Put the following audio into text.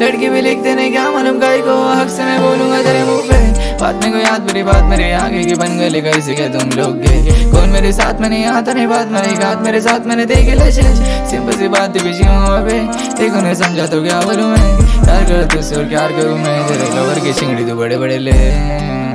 लड़की भी लिखते नहीं क्या मालूम गाय को, हक से मैं बोलूंगा तेरे मुंह पे। बात में कोई याद मेरी बात मेरे आगे की बन गली कैसे के तुम लोग के। कौन मेरे साथ में नहीं आता नहीं बात मेरी घात मेरे साथ मैंने देखे लशे। सिंपल सी बात बिजी हूँ अबे देखो नहीं समझा तो क्या बोलूं मैं। प्यार कर तुझसे और क्या करूँ मैं, तेरे लवर की चिंगड़ी तो बड़े बड़े ले।